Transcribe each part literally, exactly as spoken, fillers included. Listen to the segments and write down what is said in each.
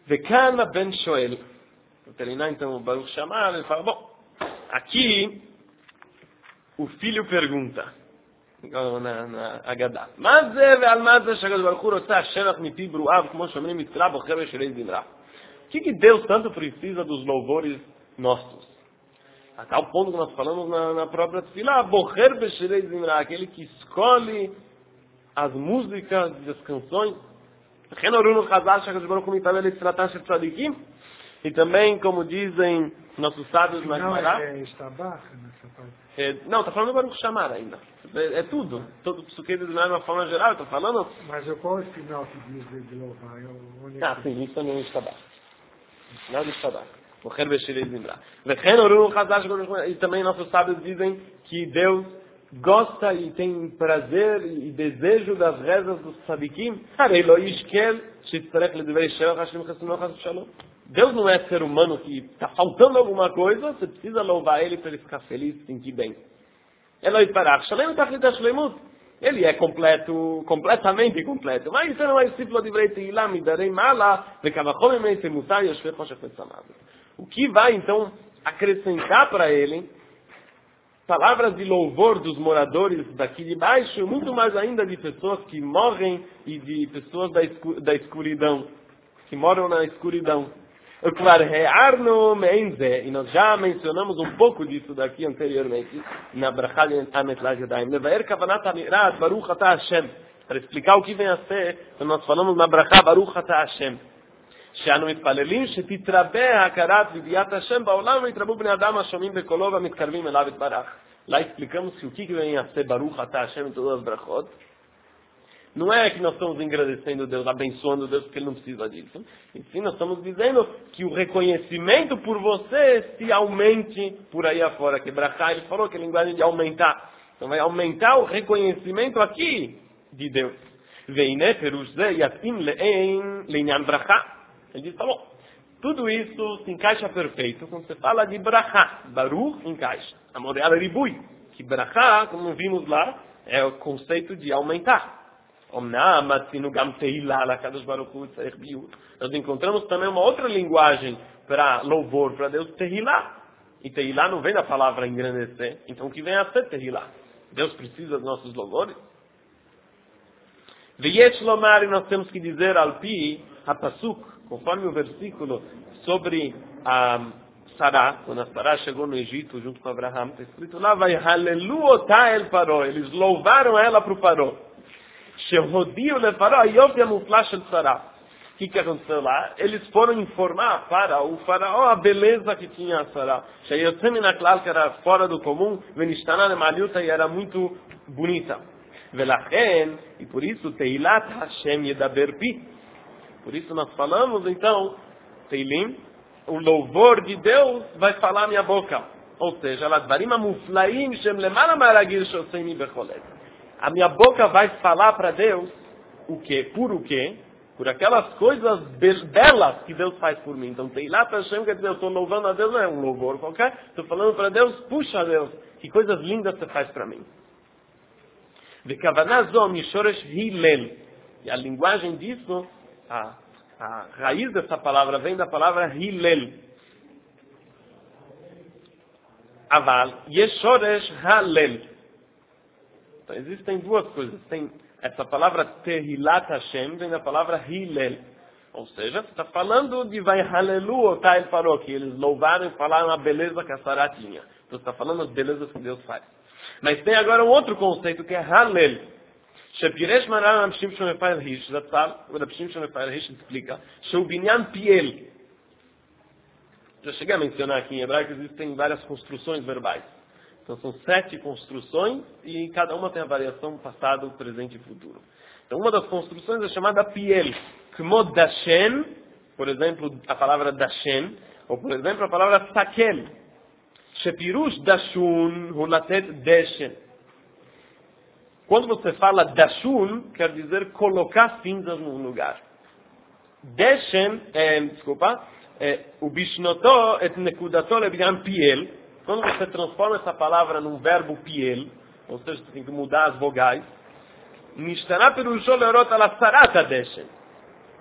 Vekana ben Shoel. Vou terminar então o Baruch Shammai, ele fala, bom, aqui o filho pergunta, na, na Agadá, mas é ve'al mazeh shagad Baruch Hu rotza shevach mipi bru'av, como shomrim mitzra bocher be'shirei zimra. O que que Deus tanto precisa dos louvores nossos? A tal ponto que nós falamos na, na própria tefilá, bocher be'shirei zimra, aquele que escolhe as músicas e as canções. E também, como dizem nossos sábios na Gemara, é Estabach nessa parte. É, não, está falando do Baruch Shammai ainda. É, é tudo. Todo o psuquê de uma forma geral, está falando. Mas qual é o final que diz de, de louvar? Eu, ah, sim, isso também está baixo. Nada está baixo. E também nossos sábios dizem que Deus gosta e tem prazer e desejo das rezas dos tzadikim. Deus não é ser humano que está faltando alguma coisa, você precisa louvar ele para ele ficar feliz, se sentir bem. Ele é completo, completamente completo. Mas isso não é discípulo de Teilah, Midarei Mala, o que vai então acrescentar para ele palavras de louvor dos moradores daqui de baixo, muito mais ainda de pessoas que morrem e de pessoas da, escu da escuridão, que moram na escuridão. E nós já mencionamos um pouco disso daqui anteriormente, na Brachá de Ametlat Yadayim. Para explicar o que vem a ser, nós falamos na Brachá Baruch Ata Hashem. שאנו מתפללים שתתרבה הכרת וידיעת השם בעולם ויתרבו בני אדם השומעים בקולו והמתקרבים אליו יתברך. Lá explicamos que o que vem a ser Baruch Ata Hashem em todas as brachot. Não é que nós estamos agradecendo Deus, abençoando Deus, porque Ele não precisa disso. E sim, nós estamos dizendo que o reconhecimento por você se aumente por aí afora. Que brachá, ele falou que é linguagem de aumentar. Então vai aumentar o reconhecimento aqui de Deus. Veine perush ze yatim le'en le'inyan brachá. Ele diz, tá bom, tudo isso se encaixa perfeito quando você fala de brachá. Baruch encaixa. A modela ribui. Que brachá, como vimos lá, é o conceito de aumentar. Nós encontramos também uma outra linguagem para louvor, para Deus, Tehilá. E Tehilá não vem da palavra engrandecer. Então o que vem a ser Tehilá? Deus precisa dos nossos louvores. Veyesh lomar, e nós temos que dizer al pi, hapasuk, conforme o versículo sobre a Sará, quando a Sará chegou no Egito junto com Abraham, está escrito lá, vai halelu otá el paró, eles louvaram ela para o paró. Shehodiu le paró, ayov yamufla shel Sará. O que que aconteceu lá? Eles foram informar para o faraó a beleza que tinha a Sará. Sheyotzem minaklal, que era fora do comum, venishtaná de malhuta, e era muito bonita. Velachen, e por isso, Teilat Hashem yedaber pi. Por isso nós falamos, então, Teilim, o louvor de Deus vai falar minha boca. Ou seja, a minha boca vai falar para Deus o quê? Por o quê? Por aquelas coisas belas que Deus faz por mim. Então, Teilat Hashem, quer dizer, eu estou louvando a Deus, não é um louvor qualquer. Estou falando para Deus, puxa Deus, que coisas lindas você faz para mim. E a linguagem disso, a, a raiz dessa palavra vem da palavra Hillel. Aval, Yeshoresh Halel. Então existem duas coisas. Tem essa palavra Tehilat Hashem, vem da palavra Hillel. Ou seja, você está falando de vai Halelu Otá El Paró, que eles louvaram e falaram a beleza que a Sará tinha. Então você está falando as belezas que Deus faz. Mas tem agora um outro conceito que é Halel. Shepiresh Maran Amshim Shomefayel Hish, o Amshim Shomefayel Hish explica, Shobinyan Piel. Já cheguei a mencionar aqui em hebraico, existem várias construções verbais. Então são sete construções e cada uma tem a variação passado, presente e futuro. Então uma das construções é chamada Piel. Kmod Dashen, por exemplo, a palavra Dashen, ou por exemplo a palavra Sakel. Shepirush Dashun Hulatet Deshen. Quando você fala Dashun, quer dizer colocar cinzas num lugar. Deshen, é, desculpa, é, o Bishnotó et Nekudató lebigam Piel. Quando você transforma essa palavra num verbo Piel, ou seja, você tem que mudar as vogais, Nishtaná perushó leorot ala sarata Deshen.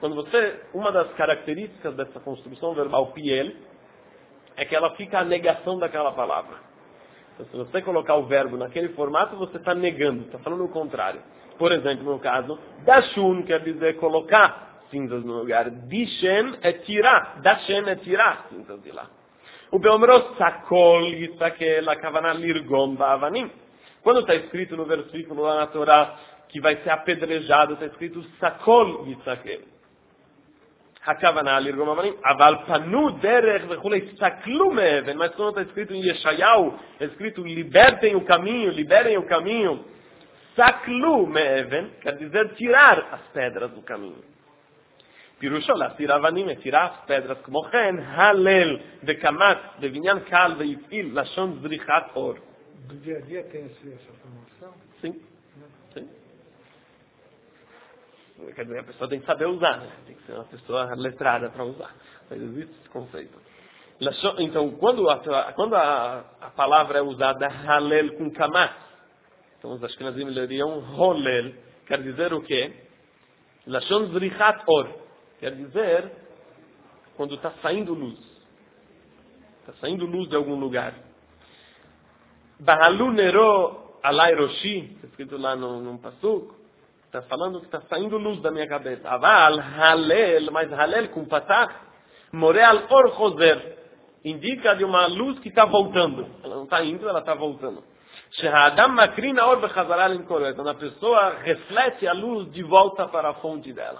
quando você, uma das características dessa construção verbal piel é que ela fica a negação daquela palavra. Então, se você colocar o verbo naquele formato, você está negando, está falando o contrário. Por exemplo, no caso, dashun quer dizer colocar cinzas no lugar. Dishem é tirar. Dashem é tirar cinzas de lá. O beomros sakol yisakel akavana lirgom ba'avanim. Quando está escrito no versículo lá na Torá que vai ser apedrejado, está escrito sakol yisakel. Hakavana lirgom ba'avanim. Aval panu derech vechulei saklu me'even. Mas quando está escrito em Yeshayahu, é escrito libertem o caminho, liberem o caminho. Saklu me'even, quer dizer tirar as pedras do caminho. Pirusho, להסיר אבנים, é tirar as pedras. כמו כן, הלל וקמץ, בבניין קל והפעיל, לשון זריחת אור. Do dia a dia tem essa formação? Sim. Sim. Quer dizer, a pessoa tem que saber usar, né? Tem que ser uma pessoa letrada para usar. Mas existe esse conceito. Então, quando a, quando a, a palavra é usada halel com kamat, então os ashkenazim leriam holel, quer dizer o quê? Lashon zrichat or, quer dizer quando está saindo luz. Está saindo luz de algum lugar. Bahalu nero alai roshi, está escrito lá no, no pasuk, está falando que está saindo luz da minha cabeça. Aval halel, mas halel com patach, moreal or choser, indica de uma luz que está voltando. Ela não está indo, ela está voltando. Shehadam makrina or bechazara limkoret. Quando a pessoa reflete a luz de volta para a fonte dela.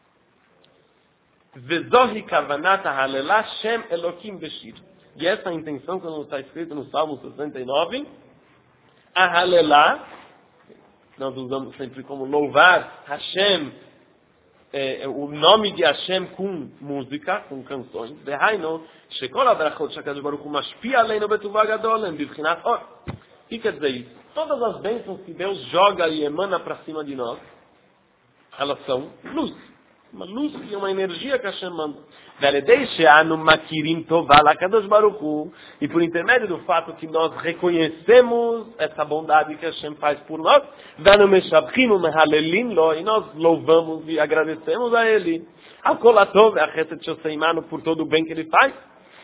Vezohi kavanat halelah shem elokim beshir. E essa é a intenção quando está escrito no Salmo sessenta e nove. A halelah, nós usamos sempre como louvar Hashem, é, o nome de Hashem com música, com canções. Dehaino, shekol abrachot shakadosh baruch hu mashpia aleinu betuvah gadol em bivchinat or. O que quer dizer isso? Todas as bênçãos que Deus joga e emana para cima de nós, elas são luz. Uma luz e uma energia que Hashem manda. E por intermédio do fato que nós reconhecemos essa bondade que Hashem faz por nós, e nós louvamos e agradecemos a Ele. Por todo o bem que Ele faz.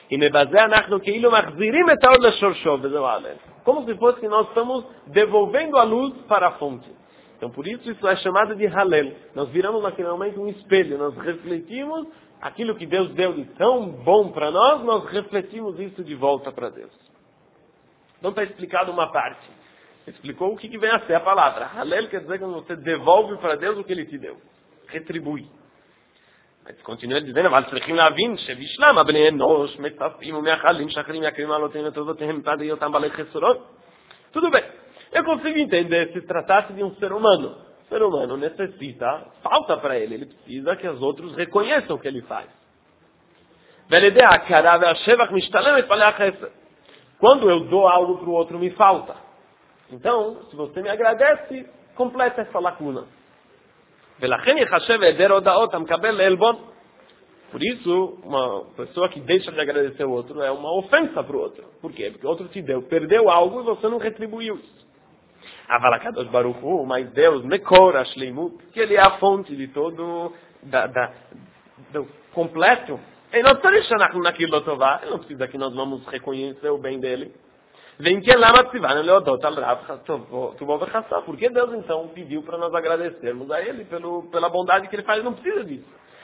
Como se fosse que nós estamos devolvendo a luz para a fonte. Então, por isso, isso é chamado de Halel. Nós viramos naquele momento um espelho. Nós refletimos aquilo que Deus deu de tão bom para nós, nós refletimos isso de volta para Deus. Então, está explicado uma parte. Explicou o que, que vem a ser a palavra. Halel quer dizer que você devolve para Deus o que Ele te deu. Retribui. Mas continua dizendo, אבל צריכים להבין שבשלם הבני אנוש מצפים ומייחלים שחרים יקרים מעלותיהם וטובותיהם מפני היותם בעלי חסרונות. Tudo bem. Eu consigo entender se tratasse de um ser humano. O ser humano necessita, falta para ele, ele precisa que os outros reconheçam o que ele faz. Quando eu dou algo para o outro, me falta. Então, se você me agradece, completa essa lacuna. Por isso, uma pessoa que deixa de agradecer o outro é uma ofensa para o outro. Por quê? Porque o outro te deu, perdeu algo e você não retribuiu isso. Avalakadosh Baruch Hu, mas Deus, Mekor Ashleimut, que Ele é a fonte de todo, da, da, do completo. Ele não precisa naquilo tovar, ele não precisa que nós vamos reconhecer o bem dele. Vem que lá porque Deus então pediu para nós agradecermos a Ele pelo, pela bondade que Ele faz, ele não precisa disso.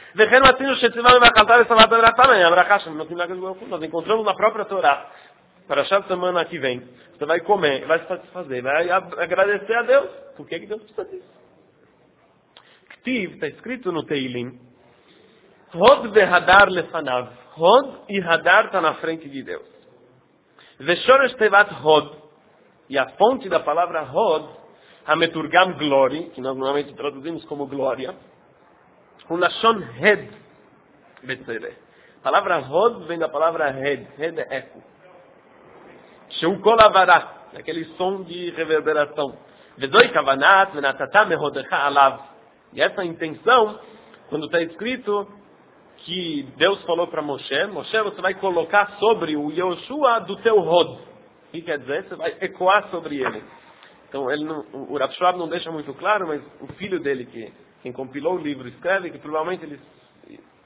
Nós encontramos na própria Torá, para a semana que vem, você vai comer, vai se satisfazer, vai agradecer a Deus. Por que, que Deus precisa disso? Ktiv, está escrito no Teilim, Hod vehadar lefanav. Hod e hadar está na frente de Deus. Veshoresh tevat Hod, e a fonte da palavra Hod, Hameturgam Glori, que nós normalmente traduzimos como glória, o Lashon Hed, Betzere. A palavra Hod vem da palavra Hed, Hed é eco. Sheu kol avará, aquele som de reverberação. Vezoi kavanat venatata mehodecha alav. E essa intenção, quando está escrito que Deus falou para Moshe, Moshe, você vai colocar sobre o Yoshua do teu Hod. O que quer dizer? Você vai ecoar sobre ele. Então, ele não, o Rav Schwab não deixa muito claro, mas o filho dele, que quem compilou o livro, escreve que provavelmente ele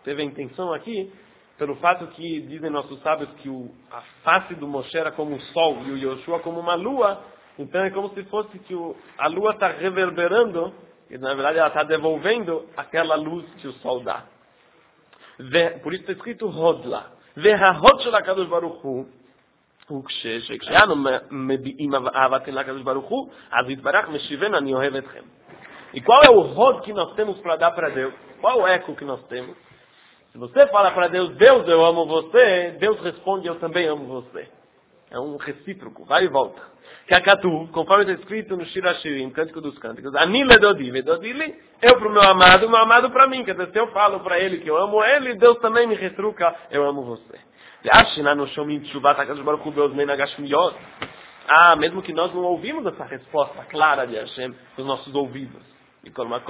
teve a intenção aqui, pelo fato que dizem nossos sábios que o, a face do Moshe era como o sol e o Yoshua como uma lua, então é como se fosse que o, a lua está reverberando, e na verdade ela está devolvendo aquela luz que o sol dá. Por isso está escrito Hodla. וההוד של הקדוש ברוך הוא, הוא כשאנו מביעים אהבתנו לקדוש ברוך הוא, אז יתברך משיבן אני אוהב אתכם. E qual é o Hod que nós temos para dar para Deus? Qual o eco que nós temos? Se você fala para Deus, Deus, eu amo você, Deus responde, eu também amo você. É um recíproco, vai e volta. Que a Katu, conforme está escrito no Shir Hashirim, Cântico dos Cânticos, Ani ledodi, vedodi li, eu para o meu amado, o meu amado para mim. Quer dizer, se eu falo para ele que eu amo ele, Deus também me retruca, eu amo você. Ah, mesmo que nós não ouvimos essa resposta clara de Hashem nos nossos ouvidos. De qualquer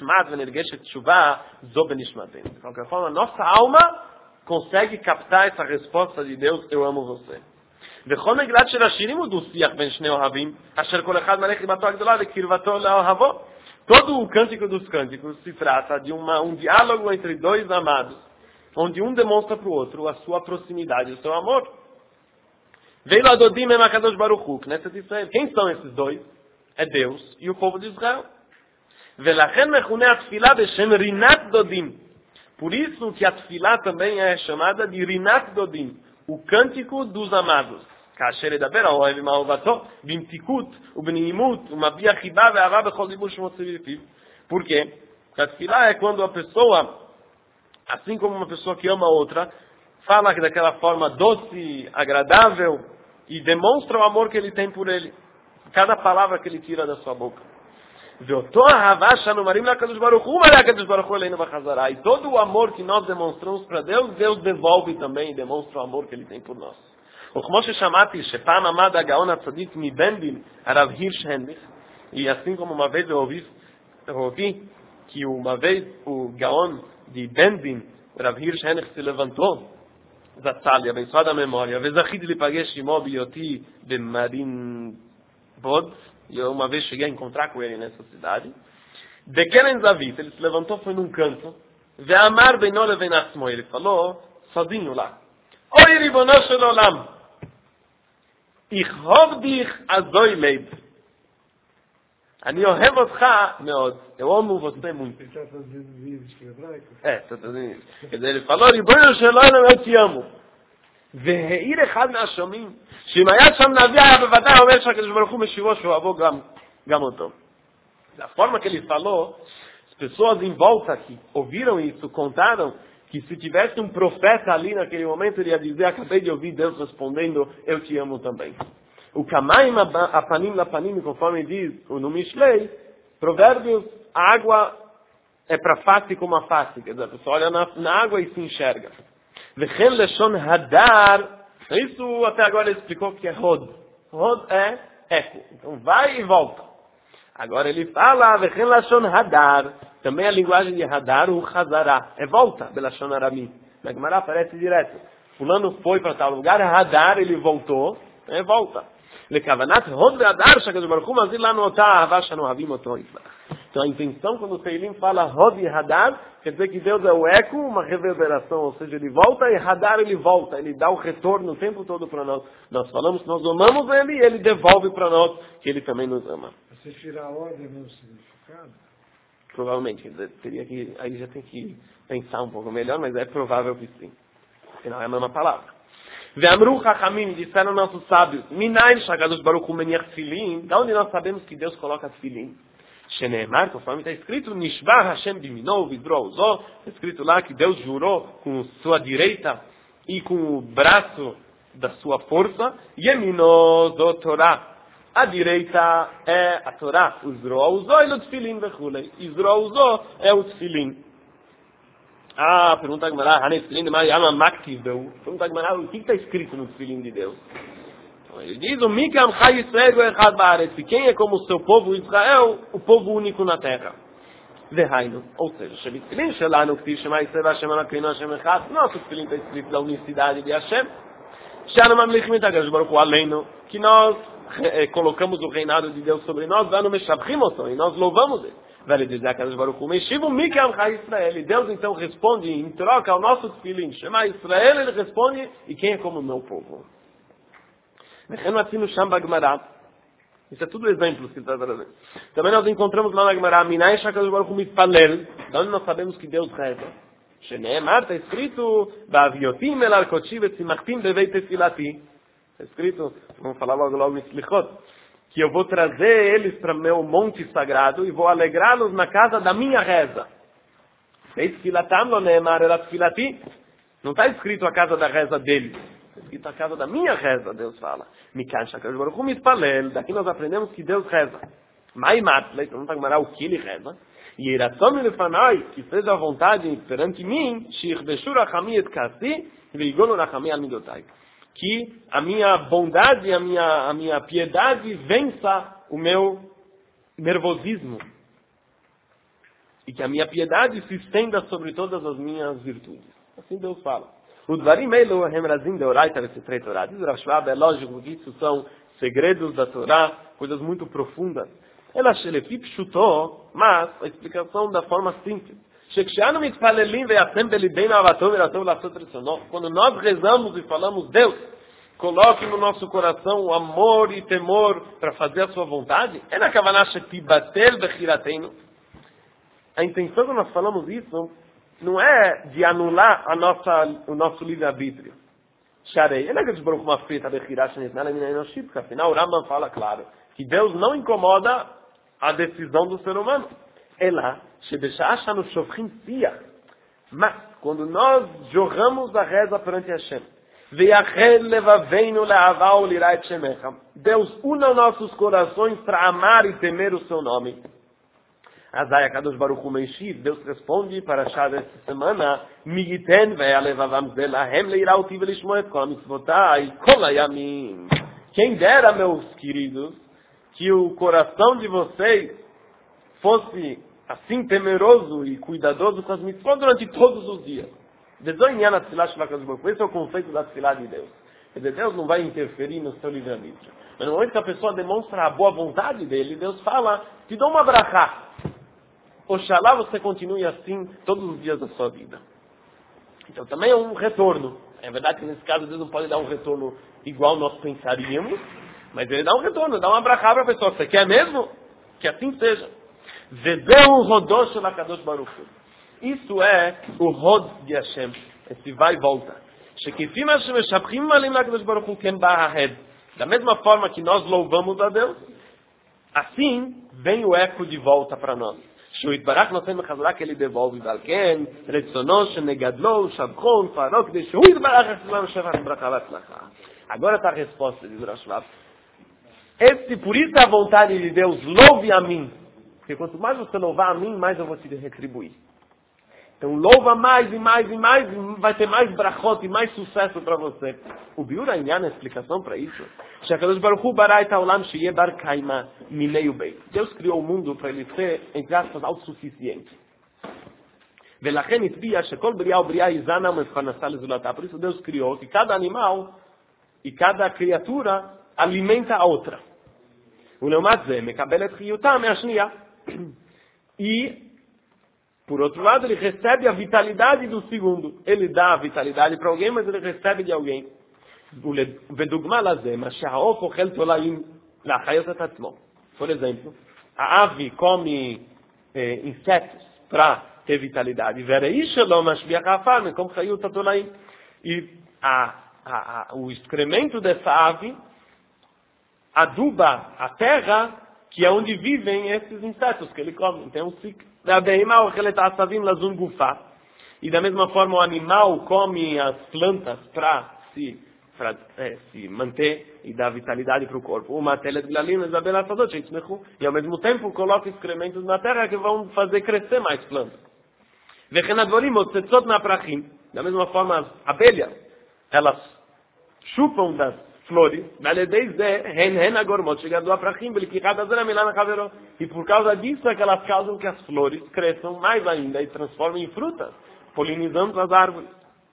forma, nossa alma consegue captar essa resposta de Deus, eu amo você. וכל מגילת של השירים הוא דו-שיח בין שני אוהבים, אשר כל אחד מלך חיבתו הגדולה וקרבתו לאוהבו. Todo o cântico dos cânticos se trata de uma, um diálogo entre dois amados, onde um demonstra para o outro a sua proximidade, o seu amor. Veio Adodim e Makadosh Baruch Hu, Knesset Israel. Quem são esses dois? É Deus e o povo de Israel. ולכן מכונה התפילה בשם רינת דודים. Por isso que a tefilá também é chamada de rinat dodim, o cântico dos amados. כאשר ידבר האוהב עם אהובתו, במתיקות ובנעימות, ומביע חיבה ואהבה בכל דיבור שמוציא בפיו. Por quê? Porque a tefilá é quando a pessoa, assim como uma pessoa que ama a outra, fala daquela forma doce, agradável, e demonstra o amor que ele tem por ele. Cada palavra que ele tira da sua boca. E todo o amor que nós demonstramos para Deus, Deus devolve também e demonstra o amor que Ele tem por nós. E assim como uma vez eu ouvi, eu ouvi que uma vez o Gaon de Bendin, Rav Hirsch Henrich, se levantou, Zatzal, abençoada a memória, וזכיתי להיפגש עמו בהיותי במרין בוד, e eu uma vez cheguei a encontrar com ele nessa cidade. De Keren Zavit, ele se levantou, foi num canto. Ve'amar beino leven atzmo, ele falou, sozinho lá. Oi, ribono shel olam, ich hov dich azoi leib. Ani ohev otcha meod. Eu amo você muito. Ele está traduzindo livros que é hebraico? É, está traduzindo. Quer dizer, ele falou, ribono shel olam, eu te amo. והעיר אחד מהשומעים, שאם היה שם נביא היה בוודאי אומר שהקדוש ברוך הוא משיבו שאוהבו גם, גם אותו. Da forma que ele falou, as pessoas em volta que ouviram isso, contaram que se tivesse um profeta ali naquele momento, ele ia dizer, acabei de ouvir Deus respondendo, eu te amo também. O Kamaim apanim lapanim, conforme diz no Mishlei, provérbios, a água é para face como a face, quer dizer, a pessoa olha na, na água e se enxerga. וכן לשון הדר, isso até agora ele explicou que é Hod. Hod é eco. Então vai e volta. Agora ele fala, וכן לשון הדר, também a linguagem de Hadar, o Hazará, é volta, בלשון ארמי. Na Gemara aparece direto. Fulano foi para tal lugar, Hadar, ele voltou, é volta. לכוונת הוד והדר, שהקדוש ברוך הוא מזיל לנו אותה אהבה שאנו אוהבים אותו יתברך. Então a intenção quando o Teilim fala Hod e Hadar, quer dizer que Deus é o eco, uma reverberação, ou seja, ele volta e Hadar ele volta, ele dá o retorno o tempo todo para nós. Nós falamos que nós amamos ele e ele devolve para nós que ele também nos ama. Se tirar a ordem é mesmo significado? Provavelmente, quer dizer, teria que, aí já tem que pensar um pouco melhor, mas é provável que sim. Afinal é a mesma palavra. Ve'amru chachamim, disseram nossos sábios, minayin shakadosh baruch hu meniach tefilin, da onde nós sabemos que Deus coloca tefilin? Sheneemar, conforme está escrito, Nishbar Hashem biminou, vidro usó, está escrito lá que Deus jurou com sua direita e com o braço da sua força, Yemino do Torá. A direita é a Torá, o Zro usó e o Tfilin vechulei. Zro usó é o Tfilin. Ah, pergunta a Gemara, Hane Tfilin de Mariama Maktiv deu. Pergunta a Gemara, o que está escrito no Tfilin de Deus? Ele diz, o Mikam Chai Yisrael Echad Baaretz, e quem é como o seu povo Israel, o povo único na terra. Vehainu, ou seja, Shevitfilin Shelanu Ktiv Shema Yisrael Hashem Anakeinu Hashem Echad, nosso Tfilin está escrito da unicidade de Hashem, Shana Mamlichim Etagash Baruch Hu Aleinu, que nós eh, colocamos o reinado de Deus sobre nós, Vanu Meshabchim Oto, e nós louvamos ele. Vai ele dizer a Kadosh Baruch Hu, Meshivu Mikam Ha Israel. E Deus então responde em troca ao nosso Tfilim, Shema Israel, ele responde, e quem é como o meu povo? Isso é tudo exemplos que ele está trazendo. Também nós encontramos lá na Gemara, Minai Shakadosh Baruch Hu Mitpalel, onde nós sabemos que Deus reza. Sheneemar, está escrito, Ba'aviotim el arkochi vetzimachtim bevei tefilati. Está escrito, vamos falar logo logo em Slichot, que eu vou trazer eles para meu monte sagrado e vou alegrá-los na casa da minha reza. Tefilatam lo neemar el tefilati. Não está escrito a casa da reza deles. Está escrito a casa da minha reza, Deus fala. Mikan Shakadosh Baruch Hu Mitpalel. Daqui nós aprendemos que Deus reza. Maimat, então não está Gemara o que ele reza. E Iratzon Lefanai, que seja a vontade perante mim, Shirbeshu Rachami et Kasi, Veigonu Rachami al Midotai. Que a minha bondade, a minha, a minha piedade vença o meu nervosismo. E que a minha piedade se estenda sobre todas as minhas virtudes. Assim Deus fala. O Dvarim Eilu Hemrazim de Oraita Vesitrei Torah. Diz Rashvab, é lógico que isso são segredos da Torá, coisas muito profundas. Ela Shelefip chutou, mas a explicação da forma simples. Quando nós rezamos e falamos, Deus, coloque no nosso coração amor e temor para fazer a sua vontade, a intenção que nós falamos isso não é de anular a nossa, o nosso livre-arbítrio. Afinal, o Rambam fala claro que Deus não incomoda a decisão do ser humano. Ela, mas quando nós jorramos a reza perante Hashem, Deus une nossos corações para amar e temer o seu nome. Azai Kadosh Baruch Hu Meishiv, Deus responde para a chave desta semana, Migiten ve'alevavam zelahem leirauti velishmoet kol mitzvotai kol hayamim. Quem dera, meus queridos, que o coração de vocês fosse assim temeroso e cuidadoso com as mitzvot durante todos os dias. Esse é o conceito da tefilá de Deus. Quer dizer, Deus não vai interferir no seu livre-arbítrio. Mas no momento que a pessoa demonstra a boa vontade dele, Deus fala, te dou uma brachá. Oxalá você continue assim todos os dias da sua vida. Então também é um retorno. É verdade que nesse caso Deus não pode dar um retorno igual nós pensaríamos, mas ele dá um retorno, dá uma brachá para a pessoa. Você quer mesmo? Que assim seja. Vedeu rodosh lakadosh baruch hu. Isso é o Rod de Hashem, esse vai e volta. Da mesma forma que nós louvamos a Deus, assim vem o eco de volta para nós. Que ele devolve agora está a resposta de Rashvab. Esse, por isso a vontade de Deus, louve a mim. Porque quanto mais você louvar a mim, mais eu vou te retribuir. Então louva mais e mais e mais, e vai ter mais brachot e mais sucesso para você. O Biur Ainyan, a explicação para isso. Deus criou o mundo para ele ser, entre aspas, autossuficiente. Por isso Deus criou que cada animal e cada criatura alimenta a outra. E por outro lado, ele recebe a vitalidade do segundo. Ele dá a vitalidade para alguém, mas ele recebe de alguém. Por exemplo, a ave come eh, insetos para ter vitalidade. E a, a, a, o excremento dessa ave aduba a terra, que é onde vivem esses insetos que ele come. Então, um ciclo. E da mesma forma o animal come as plantas para se, é, se manter e dar vitalidade para o corpo. E ao mesmo tempo coloca excrementos na terra que vão fazer crescer mais plantas. Da mesma forma as abelhas, elas chupam das flores, e por causa disso é que elas causam que as flores cresçam mais ainda e transformem em frutas, polinizando as árvores.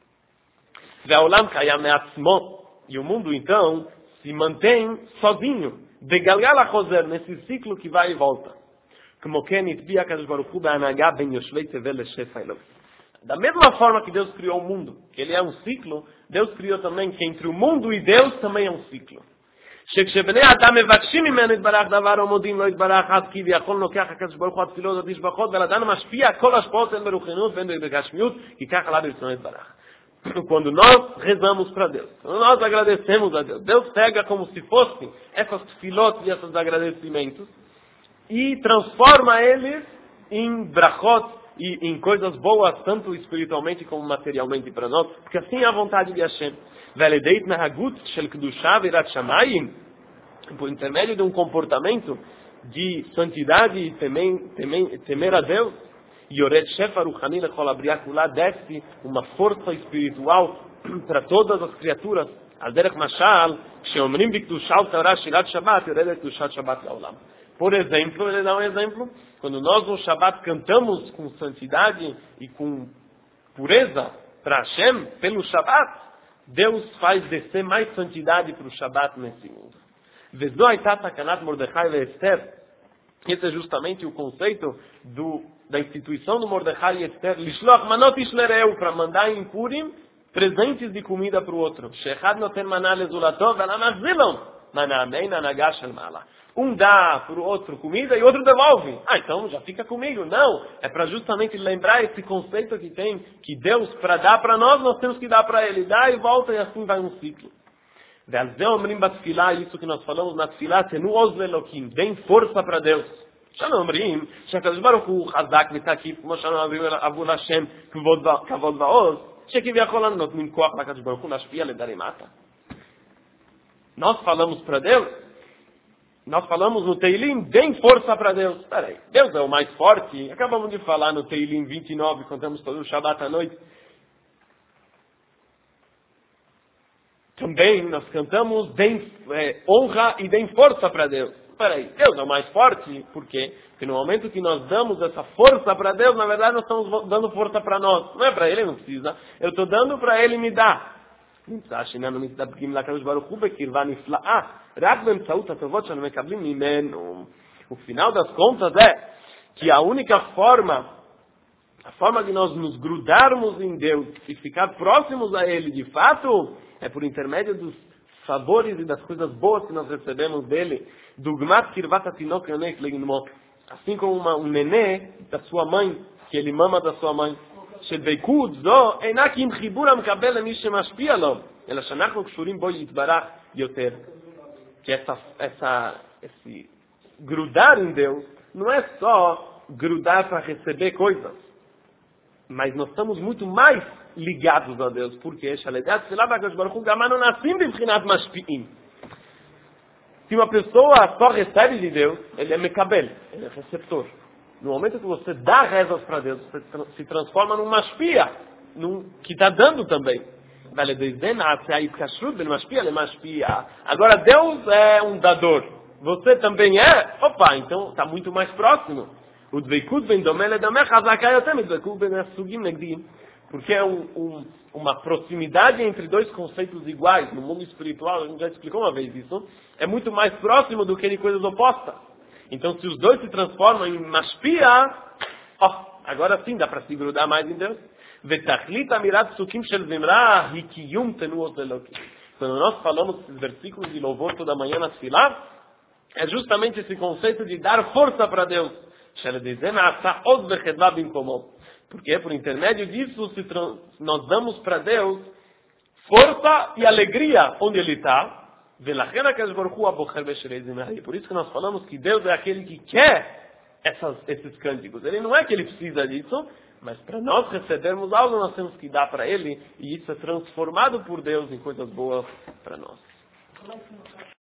E o mundo então se mantém sozinho, nesse ciclo que vai e volta. como Ken Itbia Kadosh Baruch Hu Be'anagá Ben Yoshvei Tevel Leshefa Elokim. Da mesma forma que Deus criou o mundo, que ele é um ciclo, Deus criou também que entre o mundo e Deus também é um ciclo. שכשבני אדם מבקשים ממנו יתברך דבר או מודים לא יתברך עד כי ויכול לוקח הקדוש ברוך הוא התפילות התשבחות ולאדם משפיע כל השפעות הן ברוחניות והן בגשמיות כי כך עלה ברצונו יתברך. Quando nós rezamos para Deus, quando nós agradecemos a Deus, Deus pega como se fossem essas tefilot e esses agradecimentos e transforma eles em brachot e em coisas boas, tanto espiritualmente como materialmente para nós, porque assim é a vontade de Hashem. Veledeit nahagut shel kedusha virat shamayim, por intermédio de um comportamento de santidade e temer, temer, temer a Deus, yored shefa ruchani lechol abriá kulá, desce uma força espiritual para todas as criaturas. Al derech mashal, sheomrim bikdusha u'tara shilat shabbat, yored kedushat shabbat laolam. Por exemplo, ele dá um exemplo, quando nós no Shabbat cantamos com santidade e com pureza para Hashem, pelo Shabbat, Deus faz descer mais santidade para o Shabbat nesse mundo. Vezó aitá takanat Mordechai e Esther. Esse é justamente o conceito do, da instituição do Mordechai e Esther. Lishloch manot ishlereu, para mandar em Purim presentes de comida para o outro. Shechad noten maná lezulatov, velamazilom, maná ameina nagash al mala. Um dá para o outro comida e o outro devolve. Ah, então já fica comigo. Não, é para justamente lembrar esse conceito que tem, que Deus, para dar para nós, nós temos que dar para Ele. Dá e volta e assim vai um ciclo. Isso que nós falamos na tefilá, tenu oz lelokim, deem força para Deus. שאנו אומרים שהקדוש ברוך הוא חזק ותקיף, כמו שאנו אומרים עבור השם כבוד ועוז, שכביכול לנו נותנים כוח לקדוש ברוך הוא להשפיע לדרי מטה. Nós falamos para Deus, nós falamos no Teilim, deem força para Deus. Peraí, Deus é o mais forte. Acabamos de falar no Teilim vinte e nove, contamos todo o Shabbat à noite. Também nós cantamos, deem é, honra e deem força para Deus. Peraí, Deus é o mais forte, por quê? Porque no momento que nós damos essa força para Deus, na verdade nós estamos dando força para nós. Não é para Ele, não precisa. Eu estou dando para Ele me dar. נמצא שאיננו מתדבקים לקדוש ברוך הוא בקרבה נפלאה, רק באמצעות הטובות שאנו מקבלים ממנו. O final das contas é que a única forma, a forma de nós nos grudarmos em Deus e ficar próximos a Ele de fato, é por intermédio dos favores e das coisas boas que nós recebemos dele. Dugmat kirvat atinok yonek leginmo. Assim como uma, um nenê da sua mãe, que ele mama da sua mãe. שדבקות זו אינה כי אם חיבור המקבל למי שמשפיע לו, אלא שאנחנו קשורים בו יתברך יותר. Que essa, essa, esse grudar em Deus não é só grudar para receber coisas, mas nós estamos muito mais ligados a Deus. Por quê? Se uma pessoa só recebe de Deus, ele é mekabel, ele é receptor. No momento que você dá rezas para Deus, você se transforma num mashpia, num, que está dando também. Agora Deus é um dador. Você também é? Opa, então está muito mais próximo. Porque é um, um, uma proximidade entre dois conceitos iguais. No mundo espiritual, a gente já explicou uma vez isso, é muito mais próximo do que de coisas opostas. Então, se os dois se transformam em mashpia, oh, agora sim dá para se grudar mais em Deus. Quando nós falamos esses versículos de louvor toda manhã na tefilá, é justamente esse conceito de dar força para Deus. Porque por intermédio disso se trans... nós damos para Deus força e alegria onde Ele está. Por isso que nós falamos que Deus é aquele que quer essas, esses cânticos. Ele não é que Ele precisa disso, mas para nós recebermos algo, nós temos que dar para Ele, e isso é transformado por Deus em coisas boas para nós.